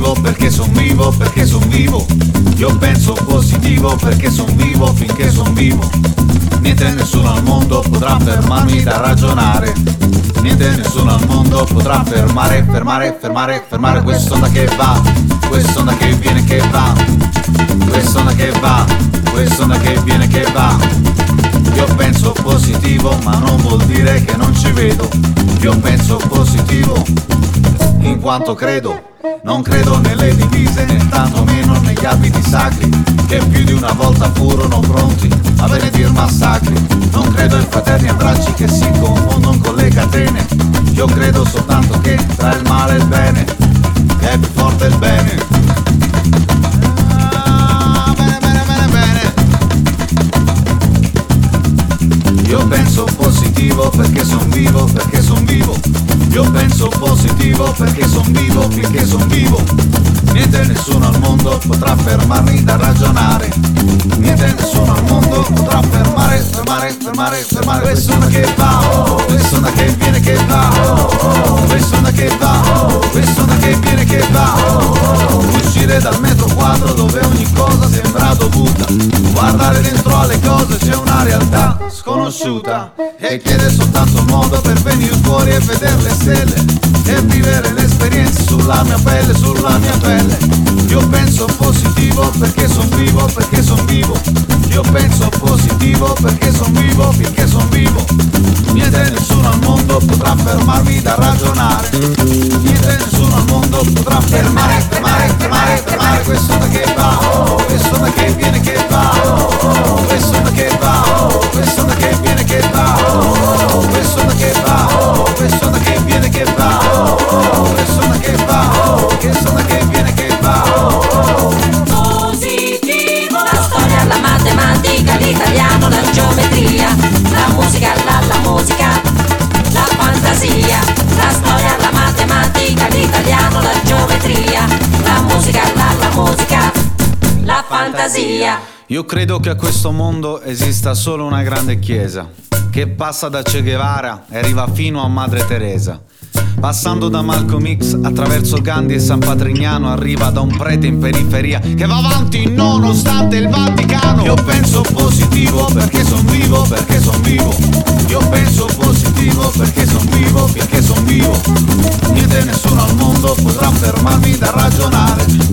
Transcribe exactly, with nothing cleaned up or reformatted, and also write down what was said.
positivo perché son vivo, perché son vivo. Io penso positivo perché son vivo finché son vivo. Niente e nessuno al mondo potrà fermarmi da ragionare. Niente e nessuno al mondo potrà fermare, fermare, fermare, fermare quest'onda che va, quest'onda che viene che va, quest'onda che va, quest'onda che viene che va. Io penso positivo ma non vuol dire che non ci vedo. Io penso positivo in quanto credo. Non credo nelle divise né tantomeno negli abiti sacri che più di una volta furono pronti a benedir massacri. Non credo in fraterni abbracci che si confondono con le catene. Io credo soltanto che tra il male e il bene che è più forte il bene. Ah, bene, bene, bene, bene. Io penso positivo perché son vivo, perché son vivo. Io penso positivo perché son vivo finché son vivo. Niente e nessuno al mondo potrà fermarmi da ragionare. Niente e nessuno al mondo potrà fermare, fermare, fermare, fermare quest'onda che va, quest'onda che viene che va, quest'onda che va, quest'onda che viene che va. Uscire dal metro quadro dove ogni cosa sembra dovuta. Guardare dentro alle cose c'è una realtà sconosciuta e chiede soltanto un modo per venire fuori e vedere le stelle e vivere l'esperienza sulla mia pelle, sulla mia pelle. Io penso positivo perché son vivo, perché son vivo. Io penso positivo perché son vivo finché son vivo. Niente e nessuno al mondo potrà fermarmi da ragionare. Niente e nessuno al mondo potrà fermare, fermare, fermare, fermare quest'onda che va, quest'onda che viene che va, quest'onda che va, quest'onda che viene che va, quest'onda che va, quest'onda che viene che va, quest'onda che va, quest'onda che viene che va. Positivo, la storia, la matematica, l'italiano, la geometria, la musica, la, la musica, la fantasia, la storia, la matematica, l'italiano, la geometria, la musica, la, la musica, la fantasia. Io credo che a questo mondo esista solo una grande chiesa che passa da Che Guevara e arriva fino a Madre Teresa. Passando da Malcolm X attraverso Gandhi e San Patrignano, arriva da un prete in periferia che va avanti nonostante il Vaticano. Io penso positivo perché son vivo, perché son vivo. Io penso positivo perché son vivo finché son vivo. Niente e nessuno al mondo potrà fermarmi da ragionare.